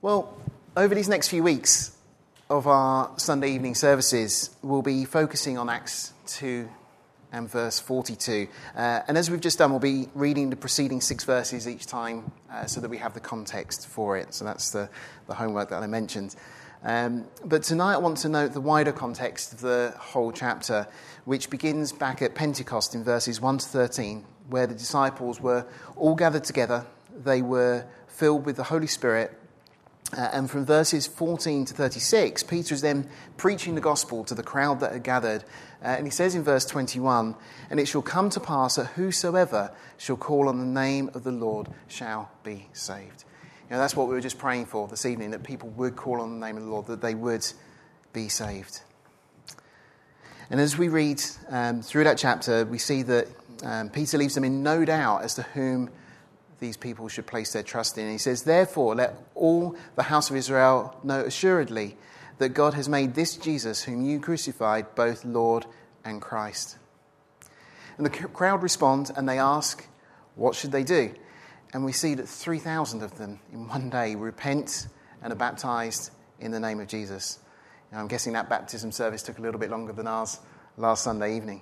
Well, over these next few weeks of our Sunday evening services, we'll be focusing on Acts 2 and verse 42. And as we've just done, we'll be reading the preceding 6 verses each time so that we have the context for it. So that's the homework that I mentioned. But tonight I want to note the wider context of the whole chapter, which begins back at Pentecost in verses 1 to 13, where the disciples were all gathered together. They were filled with the Holy Spirit. And from verses 14 to 36, Peter is then preaching the gospel to the crowd that had gathered. And he says in verse 21, "And it shall come to pass that whosoever shall call on the name of the Lord shall be saved." You know, that's what we were just praying for this evening, that people would call on the name of the Lord, that they would be saved. And as we read through that chapter, we see that Peter leaves them in no doubt as to whom these people should place their trust in. And he says, "Therefore, let all the house of Israel know assuredly that God has made this Jesus, whom you crucified, both Lord and Christ." And the crowd respond and they ask, what should they do? And we see that 3,000 of them in one day repent and are baptized in the name of Jesus. Now, I'm guessing that baptism service took a little bit longer than ours last Sunday evening.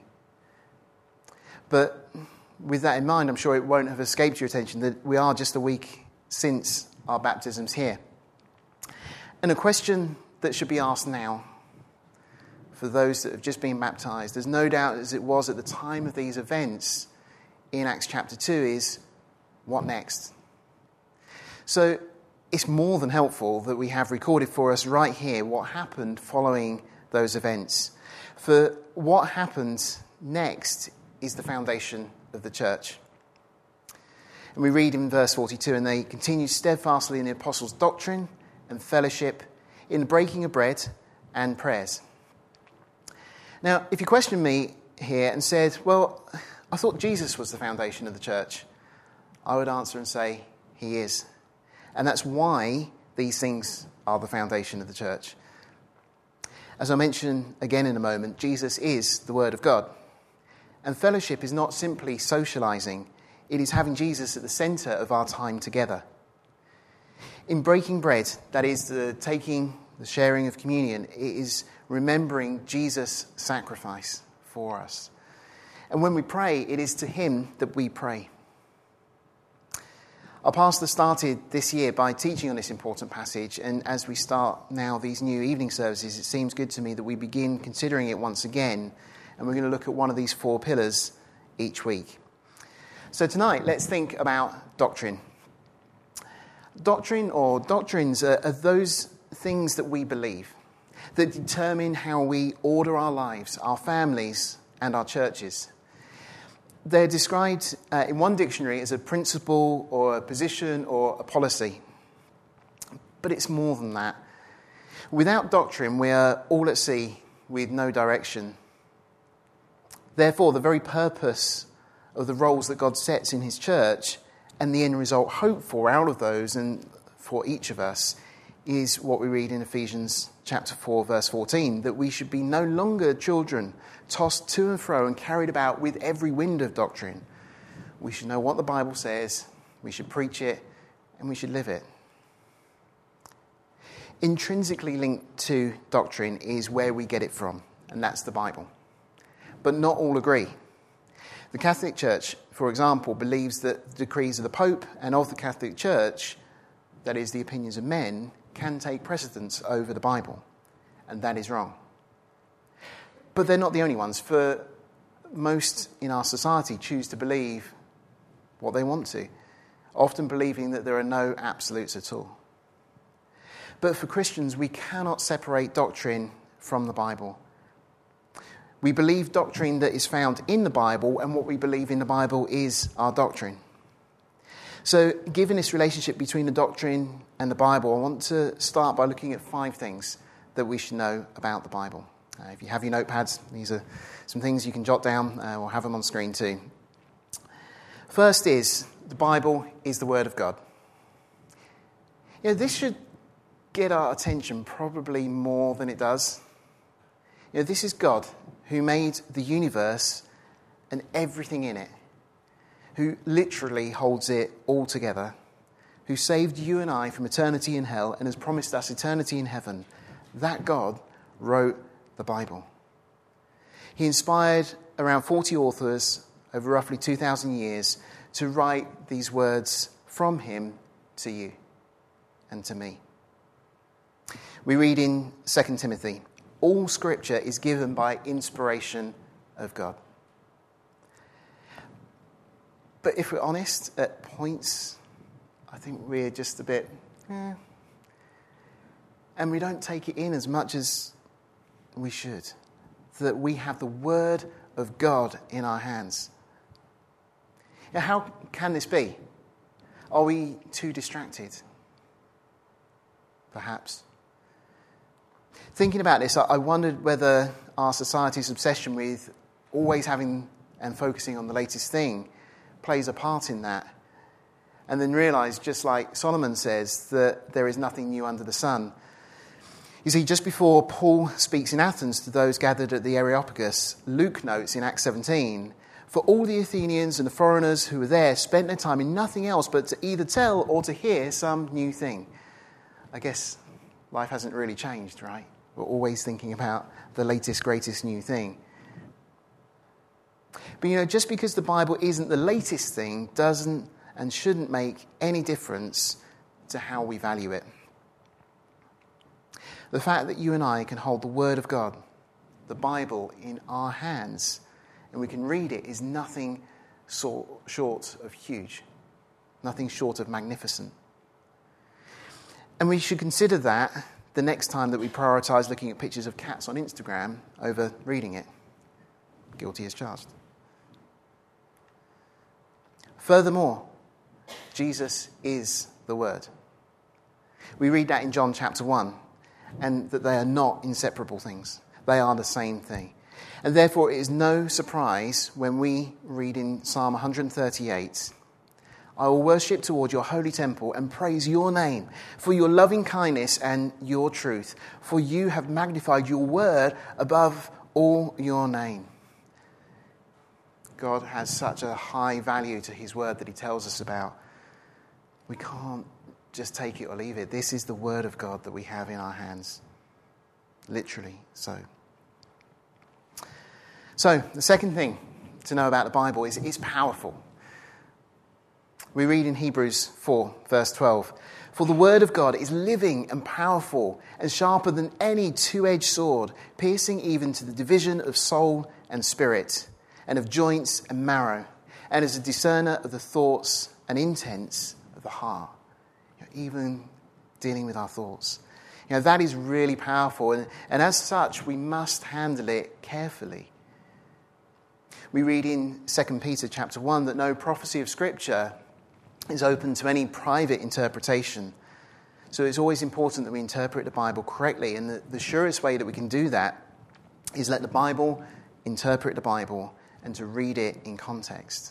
But with that in mind, I'm sure it won't have escaped your attention that we are just a week since our baptisms here. And a question that should be asked now for those that have just been baptized, there's no doubt as it was at the time of these events in Acts chapter 2, is what next? So it's more than helpful that we have recorded for us right here what happened following those events. For what happened next is the foundation of the church. And we read in verse 42, "And they continued steadfastly in the apostles' doctrine and fellowship, in the breaking of bread and prayers." Now, if you question me here and said, "Well, I thought Jesus was the foundation of the church," I would answer and say, he is. And that's why these things are the foundation of the church. As I mention again in a moment, Jesus is the Word of God. And fellowship is not simply socializing. It is having Jesus at the center of our time together. In breaking bread, that is the sharing of communion, it is remembering Jesus' sacrifice for us. And when we pray, it is to him that we pray. Our pastor started this year by teaching on this important passage, and as we start now these new evening services, it seems good to me that we begin considering it once again, and we're going to look at one of these 4 pillars each week. So tonight, let's think about doctrine. Doctrine or doctrines are those things that we believe, that determine how we order our lives, our families, and our churches. They're described in one dictionary as a principle or a position or a policy. But it's more than that. Without doctrine, we are all at sea with no direction. Therefore, the very purpose of the roles that God sets in his church and the end result hoped for out of those and for each of us is what we read in Ephesians chapter 4, verse 14, that we should be no longer children, tossed to and fro and carried about with every wind of doctrine. We should know what the Bible says, we should preach it, and we should live it. Intrinsically linked to doctrine is where we get it from, and that's the Bible. But not all agree. The Catholic Church, for example, believes that the decrees of the Pope and of the Catholic Church, that is, the opinions of men, can take precedence over the Bible. And that is wrong. But they're not the only ones, for most in our society choose to believe what they want to, often believing that there are no absolutes at all. But for Christians, we cannot separate doctrine from the Bible. We believe doctrine that is found in the Bible, and what we believe in the Bible is our doctrine. So, given this relationship between the doctrine and the Bible, I want to start by looking at 5 things that we should know about the Bible. If you have your notepads, these are some things you can jot down. We'll have them on screen too. First is, the Bible is the Word of God. You know, this should get our attention probably more than it does. You know, this is God who made the universe and everything in it, who literally holds it all together, who saved you and I from eternity in hell and has promised us eternity in heaven, that God wrote the Bible. He inspired around 40 authors over roughly 2,000 years to write these words from him to you and to me. We read in 2 Timothy, all Scripture is given by inspiration of God. But if we're honest, at points, I think we're just a bit, and we don't take it in as much as we should. That we have the Word of God in our hands. Now, how can this be? Are we too distracted? Perhaps. Thinking about this, I wondered whether our society's obsession with always having and focusing on the latest thing plays a part in that. And then realised, just like Solomon says, that there is nothing new under the sun. You see, just before Paul speaks in Athens to those gathered at the Areopagus, Luke notes in Acts 17, for all the Athenians and the foreigners who were there spent their time in nothing else but to either tell or to hear some new thing. I guess life hasn't really changed, right? We're always thinking about the latest, greatest new thing. But just because the Bible isn't the latest thing doesn't and shouldn't make any difference to how we value it. The fact that you and I can hold the Word of God, the Bible, in our hands, and we can read it is nothing short of huge, nothing short of magnificent. And we should consider that the next time that we prioritise looking at pictures of cats on Instagram over reading it. Guilty as charged. Furthermore, Jesus is the Word. We read that in John chapter 1, and that they are not inseparable things. They are the same thing. And therefore it is no surprise when we read in Psalm 138, I will worship toward your holy temple and praise your name for your loving kindness and your truth, for you have magnified your word above all your name. God has such a high value to his word that he tells us about. We can't just take it or leave it. This is the word of God that we have in our hands. Literally so. So, the second thing to know about the Bible is it's powerful. We read in Hebrews 4, verse 12, for the word of God is living and powerful and sharper than any two-edged sword, piercing even to the division of soul and spirit, and of joints and marrow, and is a discerner of the thoughts and intents of the heart. Even dealing with our thoughts. That is really powerful, and as such, we must handle it carefully. We read in 2 Peter chapter 1 that no prophecy of Scripture is open to any private interpretation. So it's always important that we interpret the Bible correctly, and the surest way that we can do that is let the Bible interpret the Bible and to read it in context.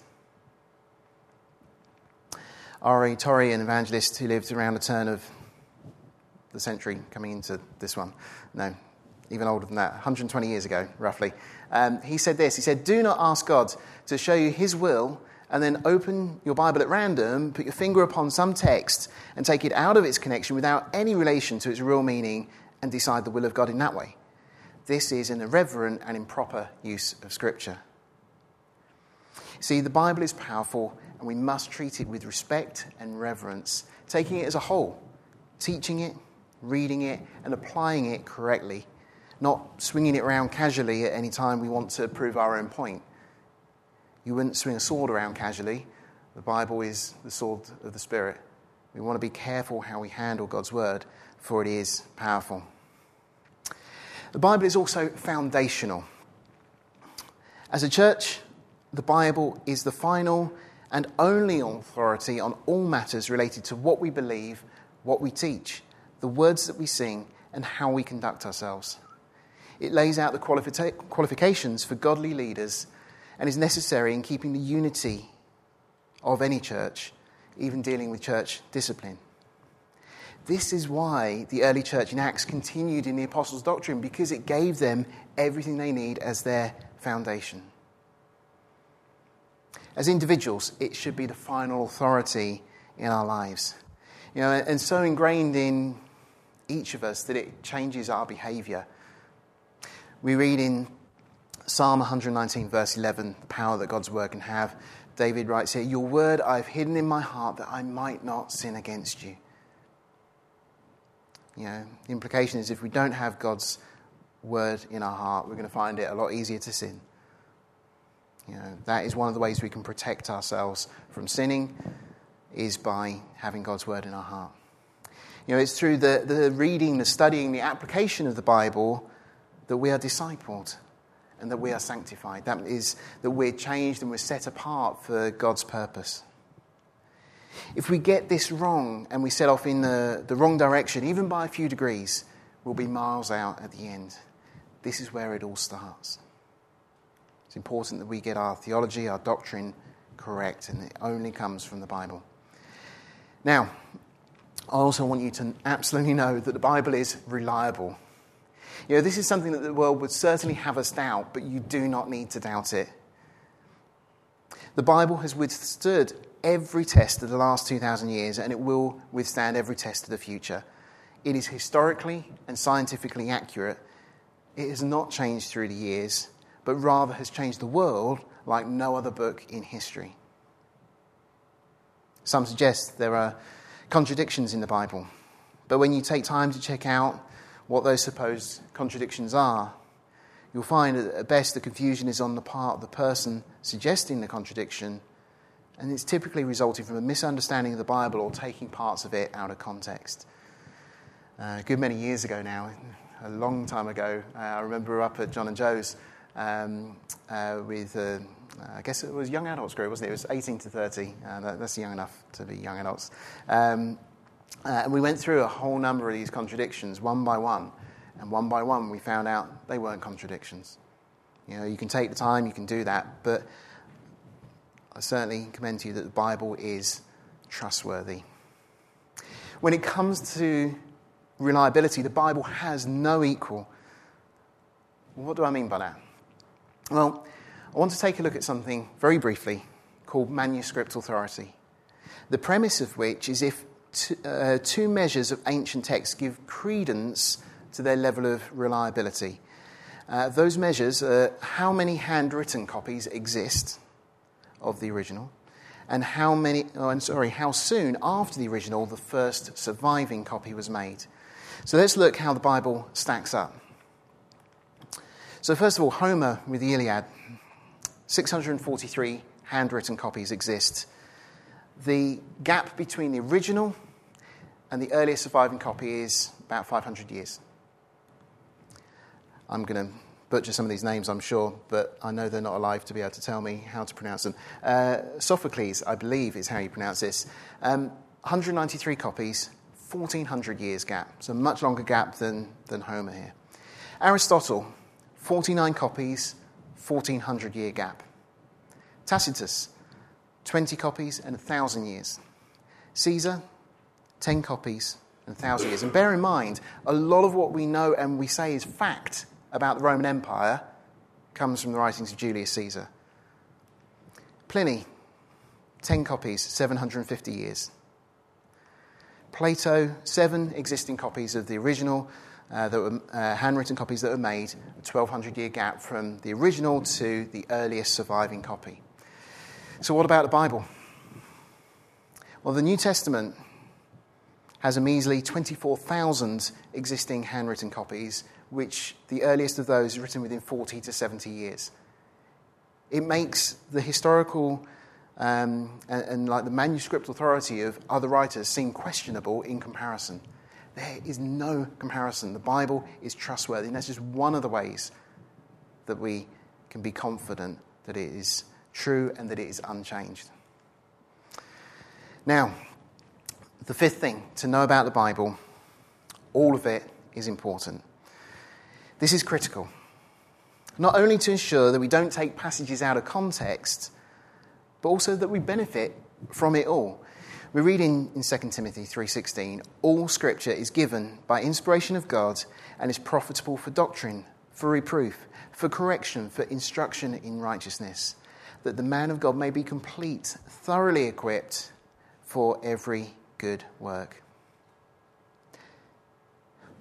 R.A. Torrey, an evangelist who lived around the turn of the century, coming into this one, no, even older than that, 120 years ago, roughly. He said this, he said, do not ask God to show you his will and then open your Bible at random, put your finger upon some text and take it out of its connection without any relation to its real meaning and decide the will of God in that way. This is an irreverent and improper use of Scripture. See, the Bible is powerful and we must treat it with respect and reverence, taking it as a whole, teaching it, reading it, and applying it correctly, not swinging it around casually at any time we want to prove our own point. You wouldn't swing a sword around casually. The Bible is the sword of the Spirit. We want to be careful how we handle God's word, for it is powerful. The Bible is also foundational. As a church, the Bible is the final and only authority on all matters related to what we believe, what we teach, the words that we sing, and how we conduct ourselves. It lays out the qualifications for godly leaders and is necessary in keeping the unity of any church, even dealing with church discipline. This is why the early church in Acts continued in the apostles' doctrine, because it gave them everything they need as their foundation. As individuals, it should be the final authority in our lives. And so ingrained in each of us that it changes our behaviour. We read in Psalm 119, verse 11, the power that God's word can have. David writes here, "Your word I've hidden in my heart that I might not sin against you." The implication is if we don't have God's word in our heart, we're going to find it a lot easier to sin. That is one of the ways we can protect ourselves from sinning, is by having God's word in our heart. It's through the reading, the studying, the application of the Bible that we are discipled and that we are sanctified. That is, that we're changed and we're set apart for God's purpose. If we get this wrong and we set off in the wrong direction, even by a few degrees, we'll be miles out at the end. This is where it all starts. It's important that we get our theology, our doctrine correct, and it only comes from the Bible. Now, I also want you to absolutely know that the Bible is reliable. This is something that the world would certainly have us doubt, but you do not need to doubt it. The Bible has withstood every test of the last 2,000 years, and it will withstand every test of the future. It is historically and scientifically accurate. It has not changed through the years, but rather has changed the world like no other book in history. Some suggest there are contradictions in the Bible, but when you take time to check out what those supposed contradictions are, you'll find that at best the confusion is on the part of the person suggesting the contradiction, and it's typically resulting from a misunderstanding of the Bible or taking parts of it out of context. A good many years ago now, a long time ago, I remember up at John and Joe's with, I guess it was young adults group, wasn't it? It was 18 to 30. That's young enough to be young adults. And we went through a whole number of these contradictions one by one. And one by one we found out they weren't contradictions. You can take the time, you can do that. But I certainly commend to you that the Bible is trustworthy. When it comes to reliability, the Bible has no equal. What do I mean by that? Well, I want to take a look at something very briefly called manuscript authority. The premise of which is if two measures of ancient texts give credence to their level of reliability. Those measures are how many handwritten copies exist of the original, and how soon after the original the first surviving copy was made. So let's look how the Bible stacks up. So first of all, Homer with the Iliad. 643 handwritten copies exist. The gap between the original and the earliest surviving copy is about 500 years. I'm going to butcher some of these names, I'm sure, but I know they're not alive to be able to tell me how to pronounce them. Sophocles, I believe, is how you pronounce this. 193 copies, 1,400 years gap. So a much longer gap than Homer here. Aristotle, 49 copies, 1,400-year gap. Tacitus, 20 copies and 1,000 years. Caesar, 10 copies and 1,000 years. And bear in mind, a lot of what we know and we say is fact about the Roman Empire comes from the writings of Julius Caesar. Pliny, 10 copies, 750 years. Plato, 7 existing copies of the original, that were handwritten copies that were made, a 1,200-year gap from the original to the earliest surviving copy. So what about the Bible? Well, the New Testament has a measly 24,000 existing handwritten copies, which the earliest of those is written within 40 to 70 years. It makes the historical and like the manuscript authority of other writers seem questionable in comparison. There is no comparison. The Bible is trustworthy, and that's just one of the ways that we can be confident that it is true and that it is unchanged. Now, the fifth thing to know about the Bible, all of it is important. This is critical. Not only to ensure that we don't take passages out of context, but also that we benefit from it all. We read in 2 Timothy 3:16, all Scripture is given by inspiration of God and is profitable for doctrine, for reproof, for correction, for instruction in righteousness, that the man of God may be complete, thoroughly equipped for every good work.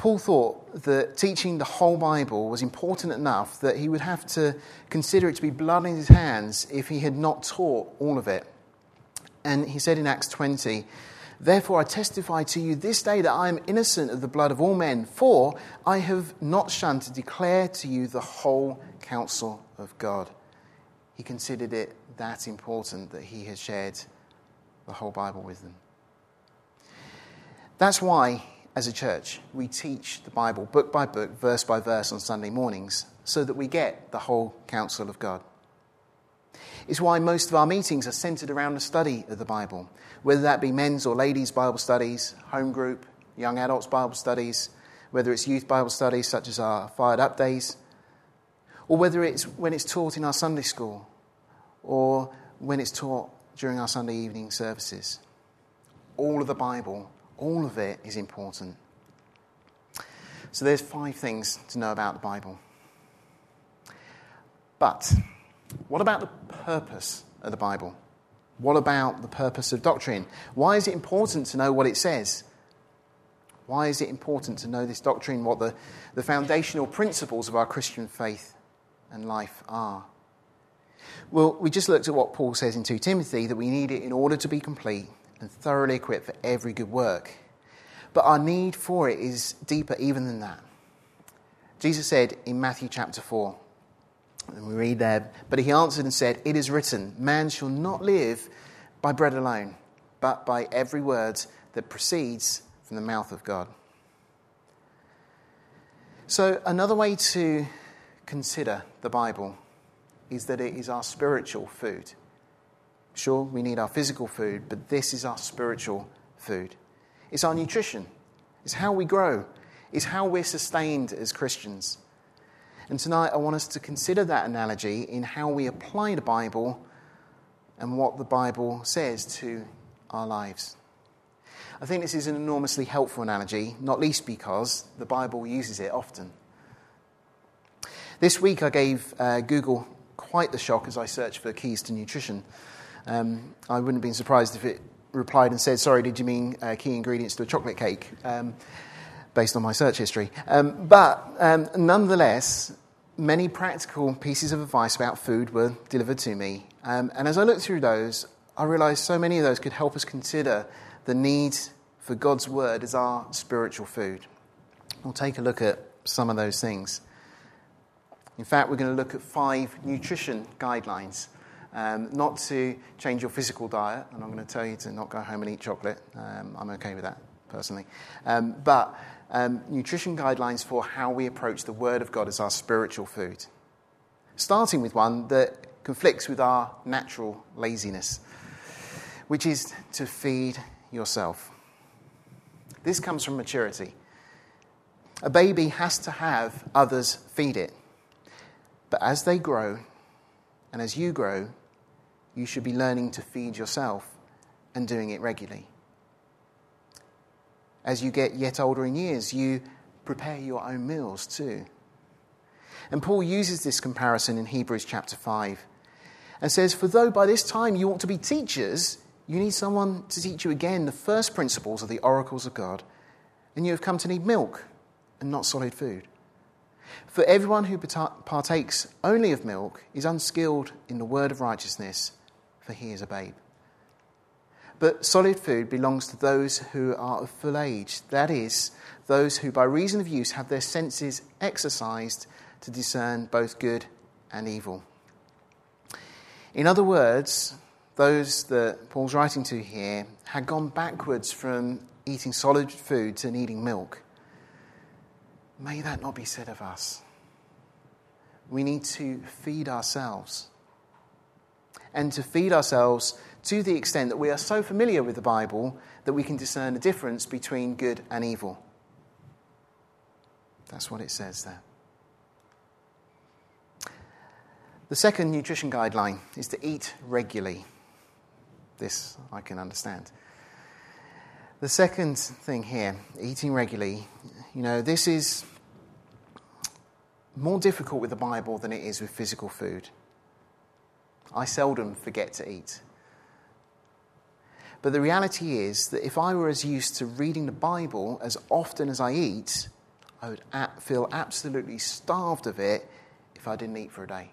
Paul thought that teaching the whole Bible was important enough that he would have to consider it to be blood in his hands if he had not taught all of it. And he said in Acts 20, "Therefore I testify to you this day that I am innocent of the blood of all men, for I have not shunned to declare to you the whole counsel of God." He considered it that important that he had shared the whole Bible with them. That's why, as a church, we teach the Bible book by book, verse by verse on Sunday mornings, so that we get the whole counsel of God. It's why most of our meetings are centered around the study of the Bible, whether that be men's or ladies' Bible studies, home group, young adults' Bible studies, whether it's youth Bible studies such as our Fired Up days, or whether it's when it's taught in our Sunday school, or when it's taught during our Sunday evening services. All of the Bible, all of it is important. So there's 5 things to know about the Bible. But what about the purpose of the Bible? What about the purpose of doctrine? Why is it important to know what it says? Why is it important to know this doctrine, what the foundational principles of our Christian faith and life are? Well, we just looked at what Paul says in 2 Timothy, that we need it in order to be complete and thoroughly equipped for every good work. But our need for it is deeper even than that. Jesus said in Matthew chapter 4, and we read there, "But he answered and said, 'It is written, man shall not live by bread alone, but by every word that proceeds from the mouth of God.'" So another way to consider the Bible is that it is our spiritual food. Sure, we need our physical food, but this is our spiritual food. It's our nutrition. It's how we grow. It's how we're sustained as Christians. And tonight I want us to consider that analogy in how we apply the Bible and what the Bible says to our lives. I think this is an enormously helpful analogy, not least because the Bible uses it often. This week I gave Google quite the shock as I searched for keys to nutrition. I wouldn't have been surprised if it replied and said, "Sorry, did you mean key ingredients to a chocolate cake?" Based on my search history. But nonetheless, many practical pieces of advice about food were delivered to me. And as I looked through those, I realised so many of those could help us consider the need for God's word as our spiritual food. We'll take a look at some of those things. In fact, we're going to look at 5 nutrition guidelines. Not to change your physical diet, and I'm going to tell you to not go home and eat chocolate. I'm okay with that, personally. But nutrition guidelines for how we approach the Word of God as our spiritual food. Starting with one that conflicts with our natural laziness, which is to feed yourself. This comes from maturity. A baby has to have others feed it. But as they grow, and as you grow, you should be learning to feed yourself and doing it regularly. As you get yet older in years, you prepare your own meals too. And Paul uses this comparison in Hebrews chapter 5 and says, "For though by this time you ought to be teachers, you need someone to teach you again the first principles of the oracles of God, and you have come to need milk and not solid food. For everyone who partakes only of milk is unskilled in the word of righteousness, for he is a babe. But solid food belongs to those who are of full age, that is, those who by reason of use have their senses exercised to discern both good and evil." In other words, those that Paul's writing to here had gone backwards from eating solid food to needing milk. May that not be said of us. We need to feed ourselves. And to feed ourselves to the extent that we are so familiar with the Bible that we can discern the difference between good and evil. That's what it says there. The second nutrition guideline is to eat regularly. This I can understand. The second thing here, eating regularly, this is more difficult with the Bible than it is with physical food. I seldom forget to eat. But the reality is that if I were as used to reading the Bible as often as I eat, I would feel absolutely starved of it if I didn't eat for a day.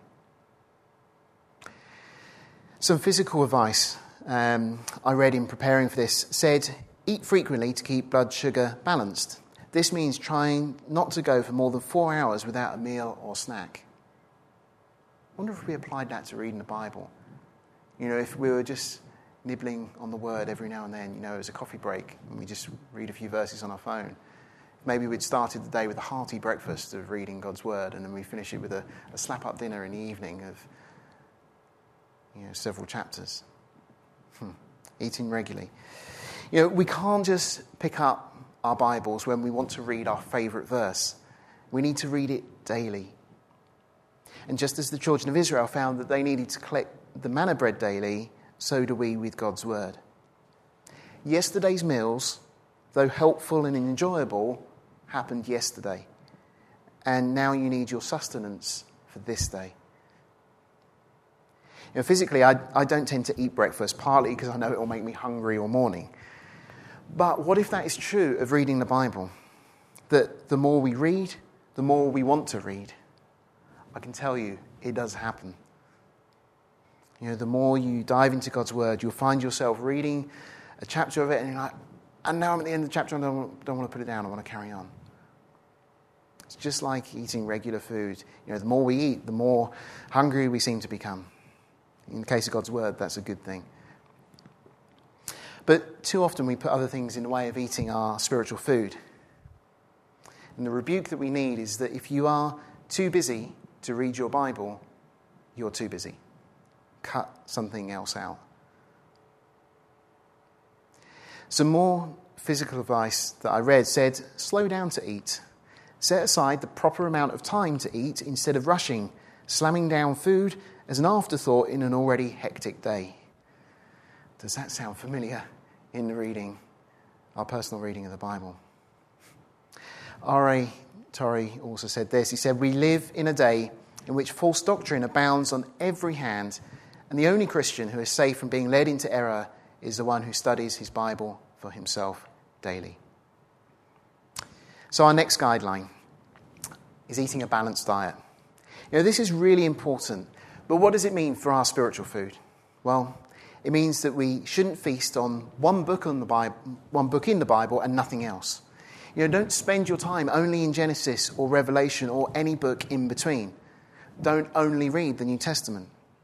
Some physical advice I read in preparing for this said, eat frequently to keep blood sugar balanced. This means trying not to go for more than 4 hours without a meal or snack. I wonder if we applied that to reading the Bible. If we were just nibbling on the word every now and then, as a coffee break, and we just read a few verses on our phone. Maybe we'd started the day with a hearty breakfast of reading God's word, and then we finish it with a slap-up dinner in the evening of several chapters. Eating regularly. We can't just pick up our Bibles when we want to read our favourite verse. We need to read it daily. And just as the children of Israel found that they needed to collect the manna bread daily, so do we with God's word. Yesterday's meals, though helpful and enjoyable, happened yesterday. And now you need your sustenance for this day. Physically, I don't tend to eat breakfast, partly because I know it will make me hungry all morning. But what if that is true of reading the Bible? That the more we read, the more we want to read. I can tell you, it does happen. The more you dive into God's word, you'll find yourself reading a chapter of it, and you're like, and now I'm at the end of the chapter, and I don't want to put it down, I want to carry on. It's just like eating regular food. The more we eat, the more hungry we seem to become. In the case of God's word, that's a good thing. But too often we put other things in the way of eating our spiritual food. And the rebuke that we need is that if you are too busy to read your Bible, you're too busy. Cut something else out. Some more physical advice that I read said, slow down to eat. Set aside the proper amount of time to eat instead of rushing, slamming down food as an afterthought in an already hectic day. Does that sound familiar in the reading, our personal reading of the Bible? R.A. Torrey also said this. He said, we live in a day in which false doctrine abounds on every hand, and the only Christian who is safe from being led into error is the one who studies his Bible for himself daily. So our next guideline is eating a balanced diet. This is really important, but what does it mean for our spiritual food? Well, it means that we shouldn't feast on one book in the Bible and nothing else. Don't spend your time only in Genesis or Revelation or any book in between. Don't only read the New Testament.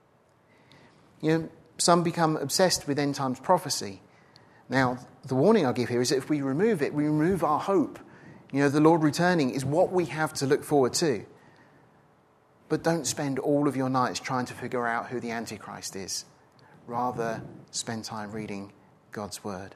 Some become obsessed with end times prophecy. Now, the warning I'll give here is that if we remove it, we remove our hope. The Lord returning is what we have to look forward to. But don't spend all of your nights trying to figure out who the Antichrist is. Rather, spend time reading God's word.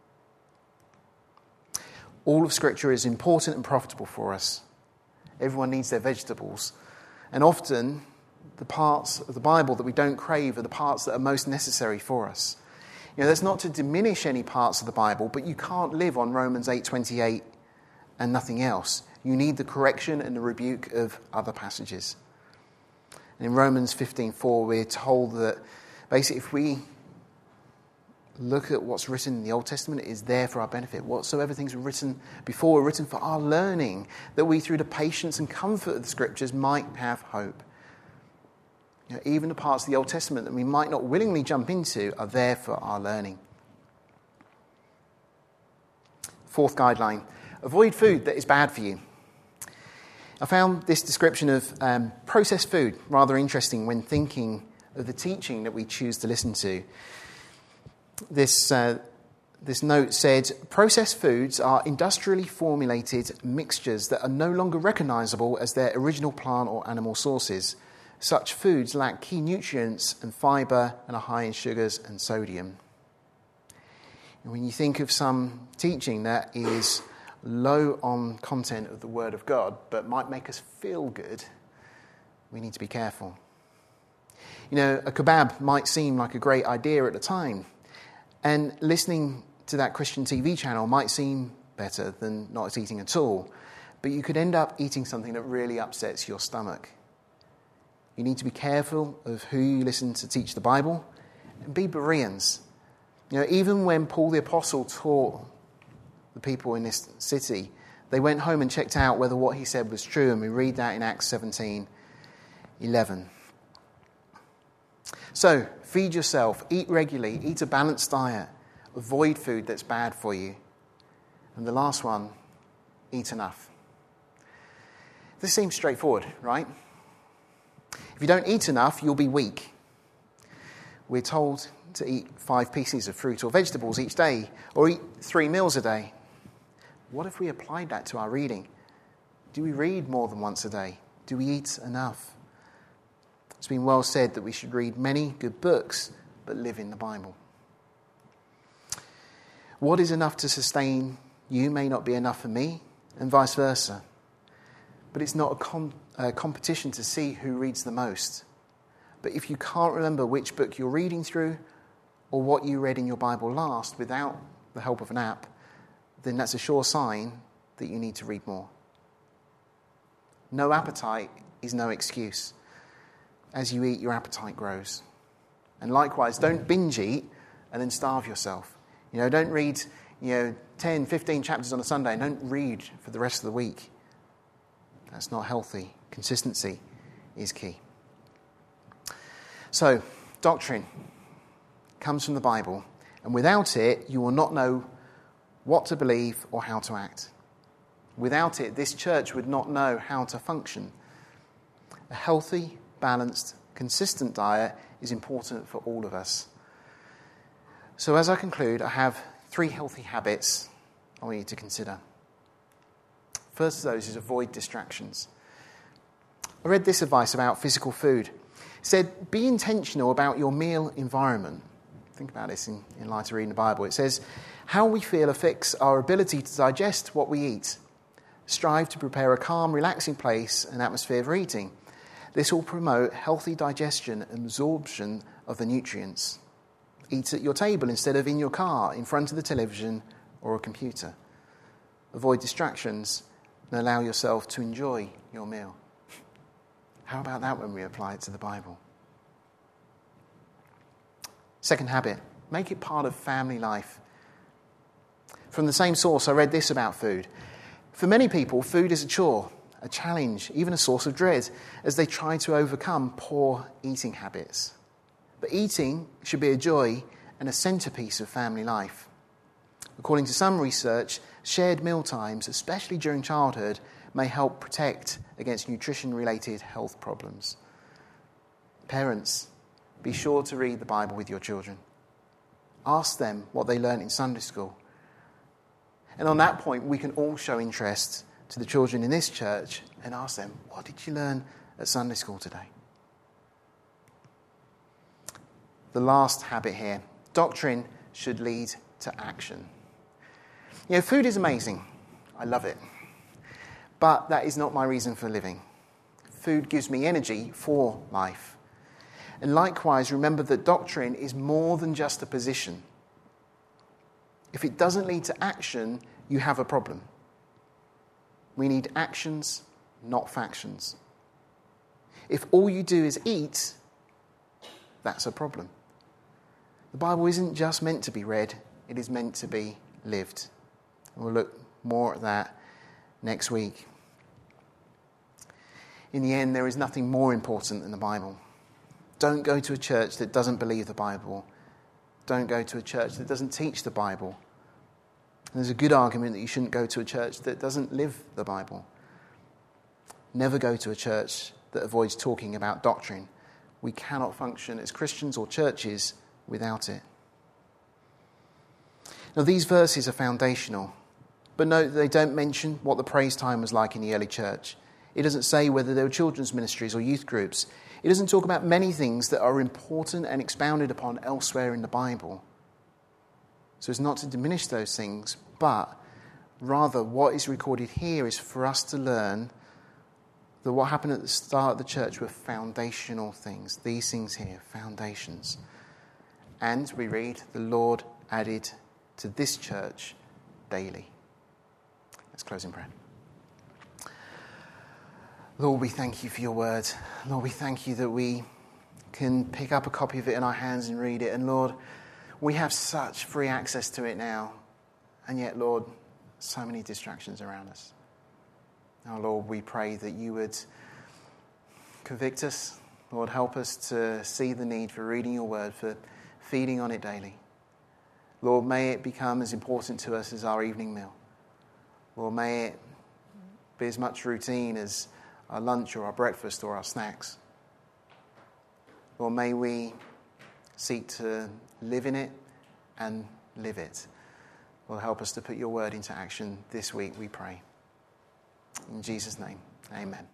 All of Scripture is important and profitable for us. Everyone needs their vegetables. And often, the parts of the Bible that we don't crave are the parts that are most necessary for us. That's not to diminish any parts of the Bible, but you can't live on Romans 8:28 and nothing else. You need the correction and the rebuke of other passages. And in Romans 15:4, we're told that basically if we look at what's written in the Old Testament, it is there for our benefit. Whatsoever things were written before were written for our learning, that we through the patience and comfort of the Scriptures might have hope. Even the parts of the Old Testament that we might not willingly jump into are there for our learning. Fourth guideline, avoid food that is bad for you. I found this description of processed food rather interesting when thinking of the teaching that we choose to listen to. This note said, processed foods are industrially formulated mixtures that are no longer recognizable as their original plant or animal sources. Such foods lack key nutrients and fibre and are high in sugars and sodium. And when you think of some teaching that is low on content of the Word of God but might make us feel good, we need to be careful. A kebab might seem like a great idea at the time, and listening to that Christian TV channel might seem better than not eating at all, but you could end up eating something that really upsets your stomach. You need to be careful of who you listen to teach the Bible, and be Bereans. Even when Paul the Apostle taught the people in this city They went home and checked out whether what he said was true, and we read that in Acts 17:11. So, feed yourself, eat regularly, eat a balanced diet, avoid food that's bad for you. And the last one, eat enough. This seems straightforward, right? If you don't eat enough, you'll be weak. We're told to eat 5 pieces of fruit or vegetables each day, or eat 3 meals a day. What if we applied that to our reading? Do we read more than once a day? Do we eat enough? It's been well said that we should read many good books, but live in the Bible. What is enough to sustain you may not be enough for me, and vice versa. But it's not a competition to see who reads the most. But if you can't remember which book you're reading through, or what you read in your Bible last without the help of an app, then that's a sure sign that you need to read more. No appetite is no excuse. As you eat, your appetite grows. And likewise, don't binge eat and then starve yourself. Don't read 10, 15 chapters on a Sunday and don't read for the rest of the week. That's not healthy. Consistency is key. So, doctrine comes from the Bible, and without it, you will not know what to believe or how to act. Without it, this church would not know how to function. A healthy, balanced, consistent diet is important for all of us. So as I conclude, I have 3 healthy habits I want you to consider. First of those is avoid distractions. I read this advice about physical food. It said, be intentional about your meal environment. Think about this in light of reading the Bible. It says, how we feel affects our ability to digest what we eat. Strive to prepare a calm, relaxing place and atmosphere for eating. This will promote healthy digestion and absorption of the nutrients. Eat at your table instead of in your car, in front of the television or a computer. Avoid distractions and allow yourself to enjoy your meal. How about that when we apply it to the Bible? Second habit, make it part of family life. From the same source, I read this about food. For many people, food is a chore, a challenge, even a source of dread, as they try to overcome poor eating habits. But eating should be a joy and a centerpiece of family life. According to some research, shared meal times, especially during childhood, may help protect against nutrition-related health problems. Parents, be sure to read the Bible with your children. Ask them what they learned in Sunday school. And on that point, we can all show interest to the children in this church and ask them, what did you learn at Sunday school today? The last habit here, doctrine should lead to action. Food is amazing. I love it. But that is not my reason for living. Food gives me energy for life. And likewise, remember that doctrine is more than just a position. If it doesn't lead to action, you have a problem. We need actions, not factions. If all you do is eat, that's a problem. The Bible isn't just meant to be read, it is meant to be lived. We'll look more at that next week. In the end, there is nothing more important than the Bible. Don't go to a church that doesn't believe the Bible. Don't go to a church that doesn't teach the Bible. And there's a good argument that you shouldn't go to a church that doesn't live the Bible. Never go to a church that avoids talking about doctrine. We cannot function as Christians or churches without it. Now, these verses are foundational, but note that they don't mention what the praise time was like in the early church. It doesn't say whether there were children's ministries or youth groups. It doesn't talk about many things that are important and expounded upon elsewhere in the Bible. So it's not to diminish those things, but rather what is recorded here is for us to learn that what happened at the start of the church were foundational things. These things here, foundations. And we read, the Lord added to this church daily. Let's close in prayer. Lord, we thank you for your word. Lord, we thank you that we can pick up a copy of it in our hands and read it. And Lord, we have such free access to it now. And yet, Lord, so many distractions around us. Now, Lord, we pray that you would convict us. Lord, help us to see the need for reading your word, for feeding on it daily. Lord, may it become as important to us as our evening meal. Lord, may it be as much routine as our lunch or our breakfast or our snacks. Lord, may we seek to live in it and live it. Lord, help us to put your word into action this week, we pray. In Jesus' name, amen.